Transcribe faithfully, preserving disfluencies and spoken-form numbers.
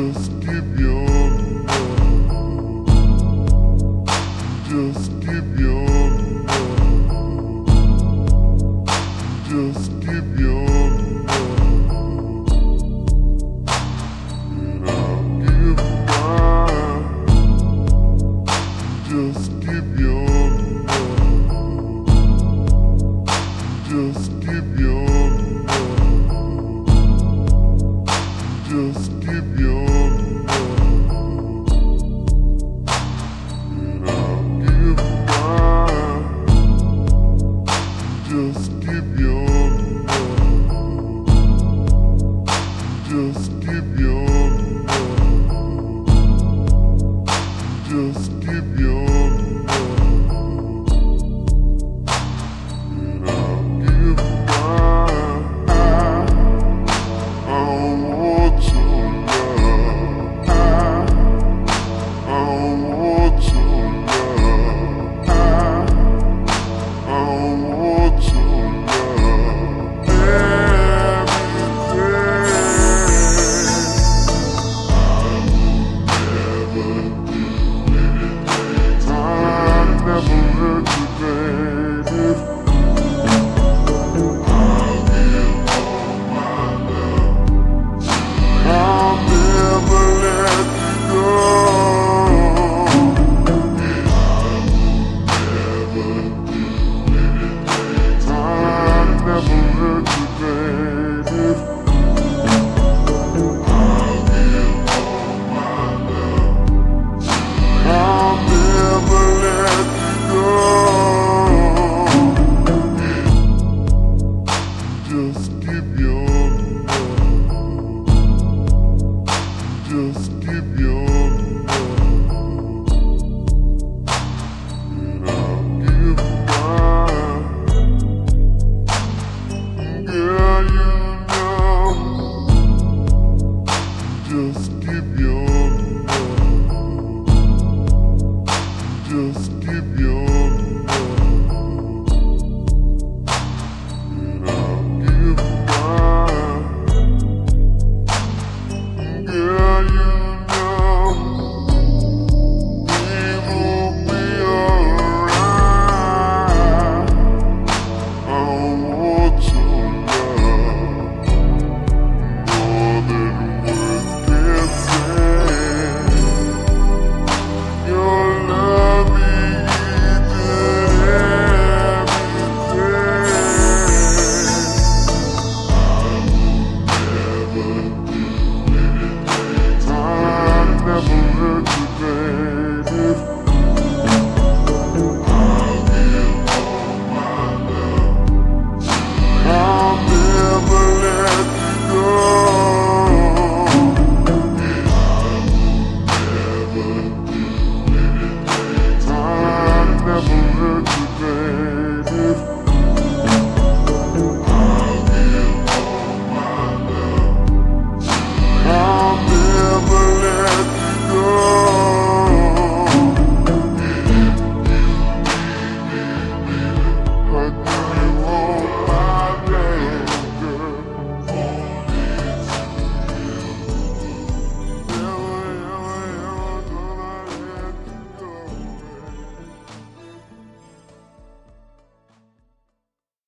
Just keep your love. Just keep your love. Just keep your love. And I'll give mine. Just keep your love. Just keep your love. Just keep your love, and I'll give mine. Just keep your love. Just keep your love. Just keep your love, and I'll give mine. I don't want your love. I don't want your love. I don't want your love. Everything I will never do anything. I'll never hurt you, baby. I'll give all my love. I'll never let you go. And I will never do anything. I'll never hurt you, baby. I'll give all my love. I'll never let you go. Just keep your love. Just keep your